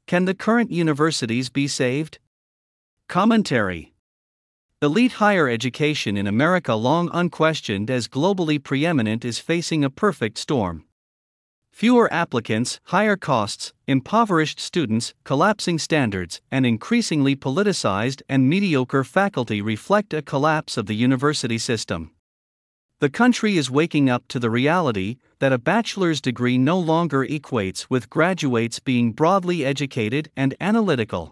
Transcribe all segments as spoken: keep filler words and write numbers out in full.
Can the current universities be saved? Commentary. Elite higher education in America, long unquestioned as globally preeminent, is facing a perfect storm. Fewer applicants, higher costs, impoverished students, collapsing standards, and increasingly politicized and mediocre faculty reflect a collapse of the university system. The country is waking up to the reality that a bachelor's degree no longer equates with graduates being broadly educated and analytical.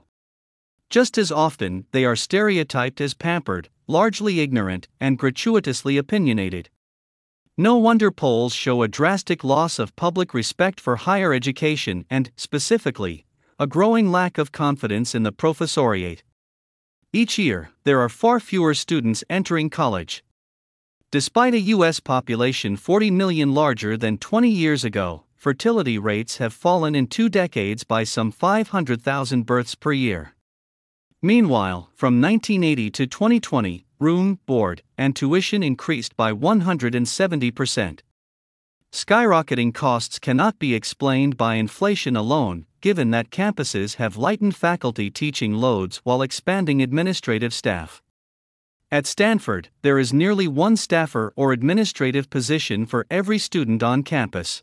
Just as often, they are stereotyped as pampered, largely ignorant, and gratuitously opinionated. No wonder polls show a drastic loss of public respect for higher education and, specifically, a growing lack of confidence in the professoriate. Each year, there are far fewer students entering college. Despite a U S population forty million larger than twenty years ago, fertility rates have fallen in two decades by some five hundred thousand births per year. Meanwhile, from nineteen eighty to twenty twenty, room, board, and tuition increased by one hundred seventy percent. Skyrocketing costs cannot be explained by inflation alone, given that campuses have lightened faculty teaching loads while expanding administrative staff. At Stanford, there is nearly one staffer or administrative position for every student on campus.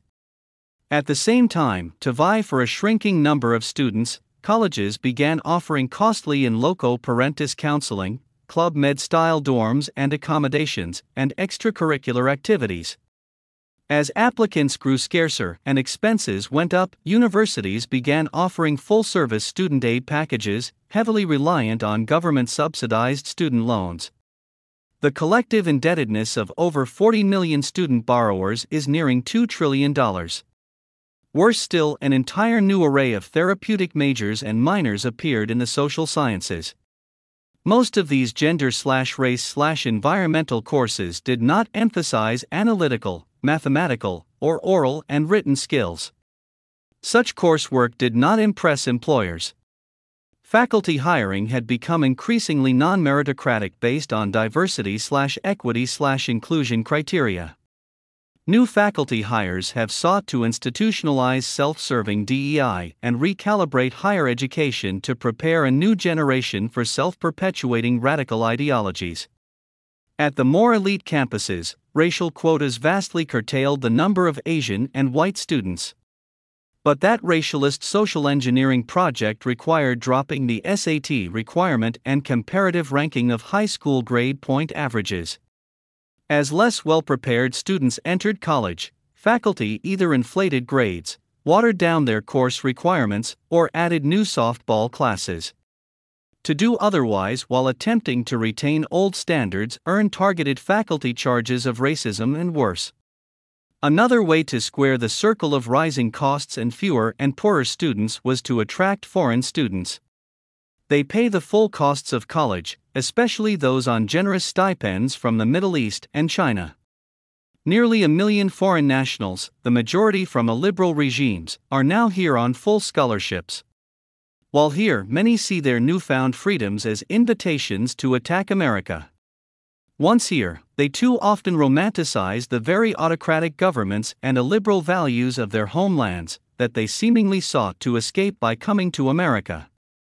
At the same time, to vie for a shrinking number of students, colleges began offering costly in loco parentis counseling, Club Med-style dorms and accommodations, and extracurricular activities. As applicants grew scarcer and expenses went up, universities began offering full-service student aid packages, heavily reliant on government-subsidized student loans. The collective indebtedness of over forty million student borrowers is nearing two trillion dollars. Worse still, an entire new array of therapeutic majors and minors appeared in the social sciences. Most of these gender-slash-race-slash-environmental courses did not emphasize analytical, mathematical, or oral and written skills. Such coursework did not impress employers. Faculty hiring had become increasingly non-meritocratic based on diversity-slash-equity-slash-inclusion criteria. New faculty hires have sought to institutionalize self-serving D E I and recalibrate higher education to prepare a new generation for self-perpetuating radical ideologies. At the more elite campuses, racial quotas vastly curtailed the number of Asian and white students. But that racialist social engineering project required dropping the S A T requirement and comparative ranking of high school grade point averages. As less well-prepared students entered college, faculty either inflated grades, watered down their course requirements, or added new softball classes. To do otherwise while attempting to retain old standards earned targeted faculty charges of racism and worse. Another way to square the circle of rising costs and fewer and poorer students was to attract foreign students. They pay the full costs of college, especially those on generous stipends from the Middle East and China. Nearly a million foreign nationals, the majority from illiberal regimes, are now here on full scholarships. While here, many see their newfound freedoms as invitations to attack America. Once here, they too often romanticize the very autocratic governments and illiberal values of their homelands that they seemingly sought to escape by coming to America.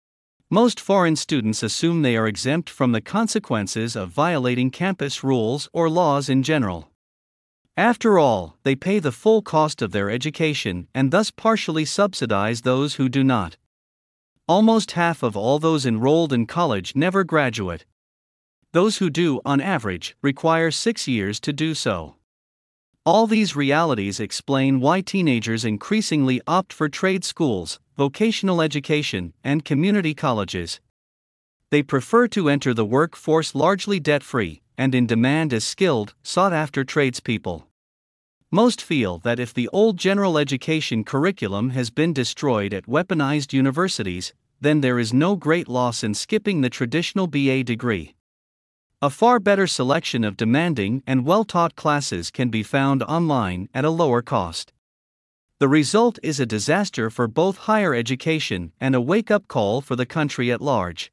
Most foreign students assume they are exempt from the consequences of violating campus rules or laws in general. After all, they pay the full cost of their education and thus partially subsidize those who do not. Almost half of all those enrolled in college never graduate. Those who do, on average, require six years to do so. All these realities explain why teenagers increasingly opt for trade schools, vocational education, and community colleges. They prefer to enter the workforce largely debt-free, and in demand as skilled, sought-after tradespeople. Most feel that if the old general education curriculum has been destroyed at weaponized universities, then there is no great loss in skipping the traditional B A degree. A far better selection of demanding and well-taught classes can be found online at a lower cost. The result is a disaster for both higher education and a wake-up call for the country at large.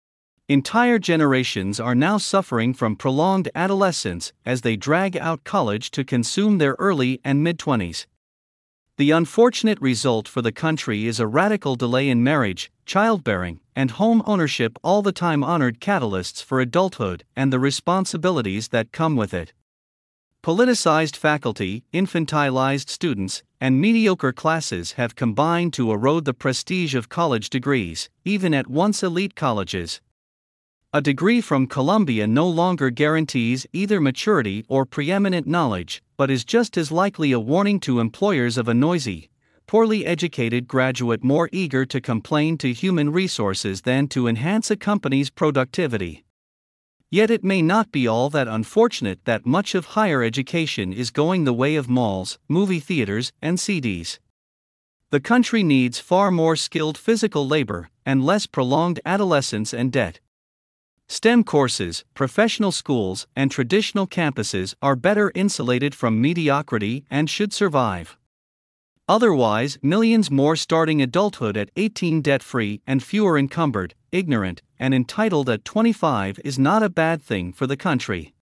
Entire generations are now suffering from prolonged adolescence as they drag out college to consume their early and mid-twenties. The unfortunate result for the country is a radical delay in marriage, childbearing, and home ownership, all the time honored catalysts for adulthood and the responsibilities that come with it. Politicized faculty, infantilized students, and mediocre classes have combined to erode the prestige of college degrees, even at once elite colleges. A degree from Columbia no longer guarantees either maturity or preeminent knowledge, but is just as likely a warning to employers of a noisy, poorly educated graduate more eager to complain to human resources than to enhance a company's productivity. Yet it may not be all that unfortunate that much of higher education is going the way of malls, movie theaters, and C Ds. The country needs far more skilled physical labor and less prolonged adolescence and debt. STEM courses, professional schools, and traditional campuses are better insulated from mediocrity and should survive. Otherwise, millions more starting adulthood at eighteen debt-free and fewer encumbered, ignorant, and entitled at twenty-five is not a bad thing for the country.